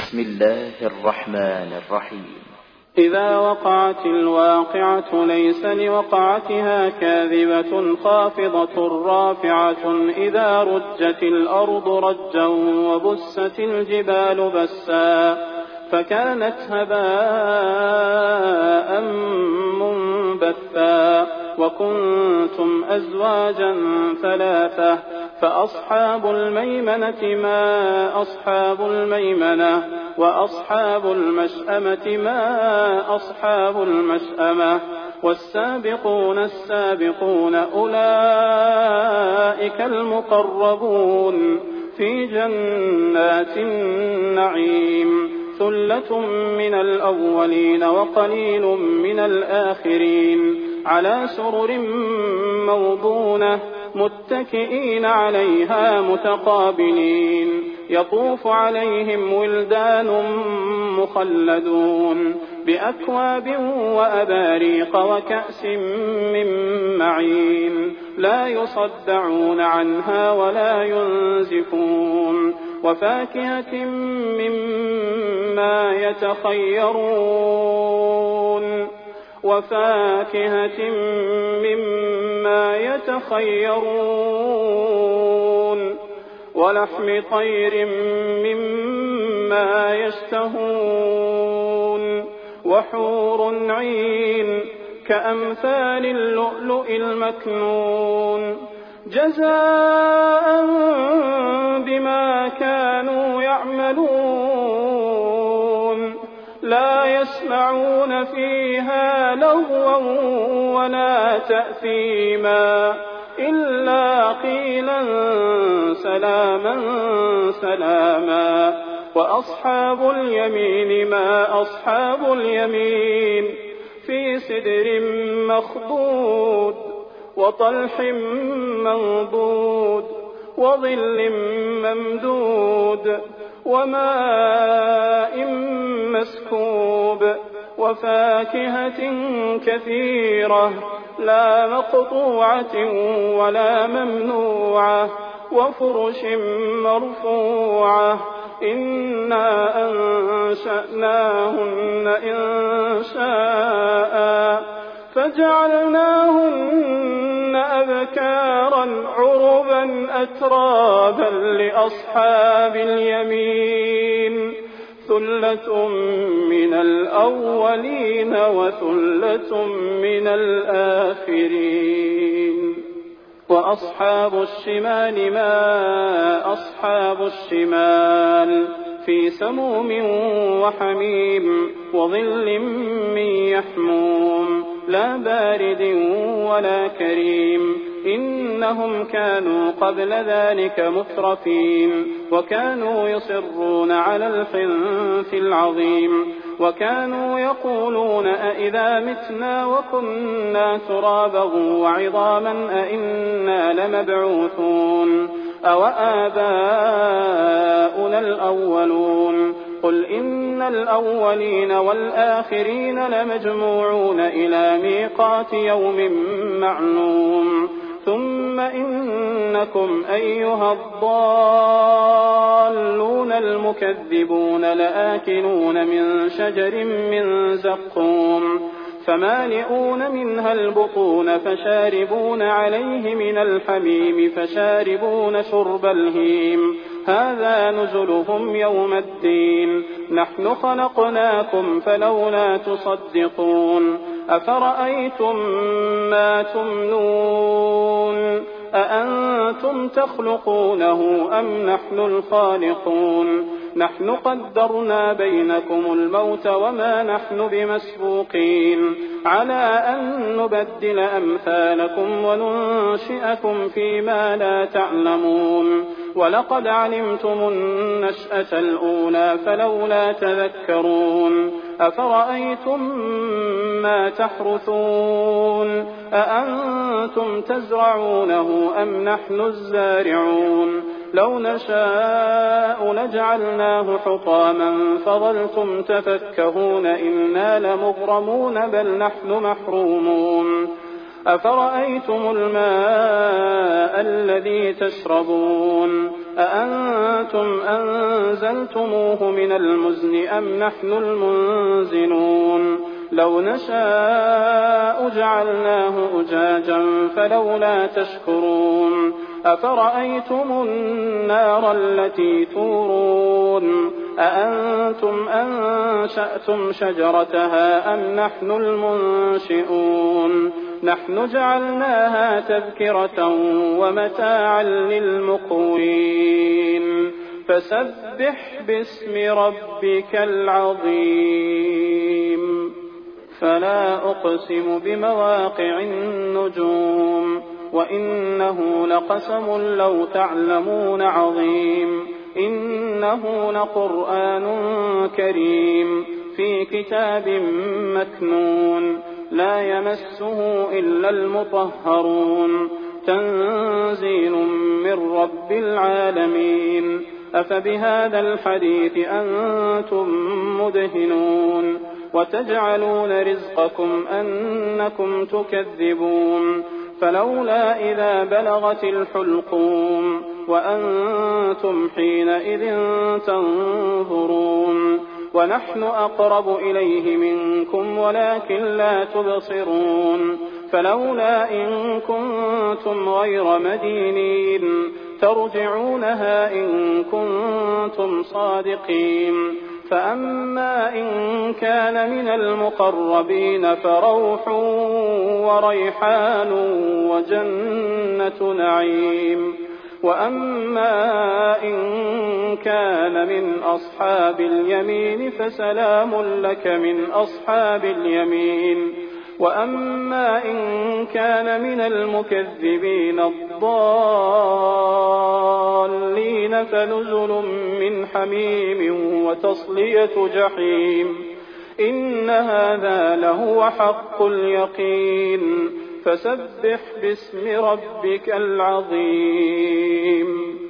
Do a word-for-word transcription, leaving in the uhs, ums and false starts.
بسم الله الرحمن الرحيم. إذا وقعت الواقعة ليس لوقعتها كاذبة خافضة رافعة إذا رجت الأرض رجا وبست الجبال بسا فكانت هباء منبثا وكنتم أزواجا ثلاثة فأصحاب الميمنة ما أصحاب الميمنة وأصحاب المشأمة ما أصحاب المشأمة والسابقون السابقون أولئك المقربون في جنات النعيم ثلة من الأولين وقليل من الآخرين على سرر موضونة متكئين عليها متقابلين يطوف عليهم ولدان مخلدون بأكواب وأباريق وكأس من معين لا يصدعون عنها ولا ينزفون وفاكهة مما يتخيرون وفاكهة مما يتخيرون ولحم طير مما يشتهون وحور عين كأمثال اللؤلؤ المكنون جزاء بما كانوا يعملون لا يسمعون فيها لغوا ولا تأثيما إلا قيلا سلاما سلاما وأصحاب اليمين ما أصحاب اليمين في سدر مخضود وطلح منضود وظل ممدود وماء مسكوب وفاكهة كثيرة لا مقطوعة ولا ممنوعة وفرش مرفوعة إنا أنشأناهن إنشاء فجعلناهن أبكارا عربا أترابا لأصحاب اليمين ثلة من الأولين وثلة من الآخرين وأصحاب الشمال ما أصحاب الشمال في سموم وحميم وظل من يحموم لا بارد ولا كريم إنهم كانوا قبل ذلك مترفين وكانوا يصرون على الحنث العظيم وكانوا يقولون أئذا متنا وكنا ترابا وعظاما أئنا لمبعوثون أو آباؤنا الأولون قل إن الأولين والآخرين لمجموعون إلى ميقات يوم معلوم ثم إنكم أيها الضالون المكذبون لآكلون من شجر من زقوم فمالئون منها البطون فشاربون عليه من الحميم فشاربون شرب الهيم هذا نزلهم يوم الدين نحن خلقناكم فلولا تصدقون أفرأيتم ما تمنون أأنتم تخلقونه أم نحن الخالقون نحن قدرنا بينكم الموت وما نحن بمسبوقين على أن نبدل أمثالكم وننشئكم فيما لا تعلمون ولقد علمتم النشأة الأولى فلولا تذكرون أفرأيتم ما تحرثون أأنتم تزرعونه أم نحن الزارعون لو نشاء لجعلناه حطاما فظلتم تفكهون إنا لمغرمون بل نحن محرومون أفرأيتم الماء الذي تشربون أأنتم أنزلتموه من المزن أم نحن المنزلون لو نشاء جعلناه أجاجا فلولا تشكرون أفرأيتم النار التي تورون أأنتم أنشأتم شجرتها أم نحن المنشئون نحن جعلناها تذكرة ومتاعا للمقوين فسبح باسم ربك العظيم فلا أقسم بمواقع النجوم وإنه لقسم لو تعلمون عظيم إنه لقرآن كريم في كتاب مكنون لا يمسه إلا المطهرون تنزيل من رب العالمين أفبهذا الحديث أنتم مدهنون وتجعلون رزقكم أنكم تكذبون فلولا إذا بلغت الحلقوم وأنتم حينئذ تنظرون ونحن أقرب إليه منكم ولكن لا تبصرون فلولا إن كنتم غير مدينين ترجعونها إن كنتم صادقين فأما إن كان من المقربين فروح وريحان وجنة نعيم وأما إن كان من أصحاب اليمين فسلام لك من أصحاب اليمين وأما إن كان من المكذبين الضالين فنزل من حميم وتصلية جحيم إن هذا لهو حق اليقين فسبح باسم ربك العظيم